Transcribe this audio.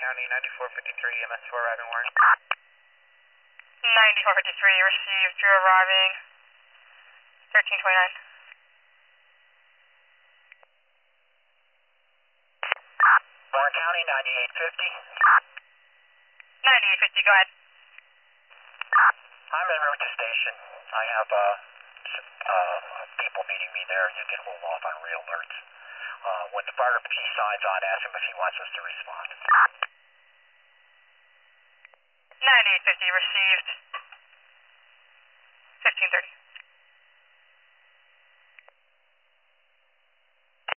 County, 9453, MS4 arriving warning. 9453, received, you're arriving. 1329. Warren County, 9850. 9850, go ahead. I'm en route to station. I have people meeting me there. You can hold off on real alerts. When the fire chief signs on, ask him if he wants us to respond. 9850, received.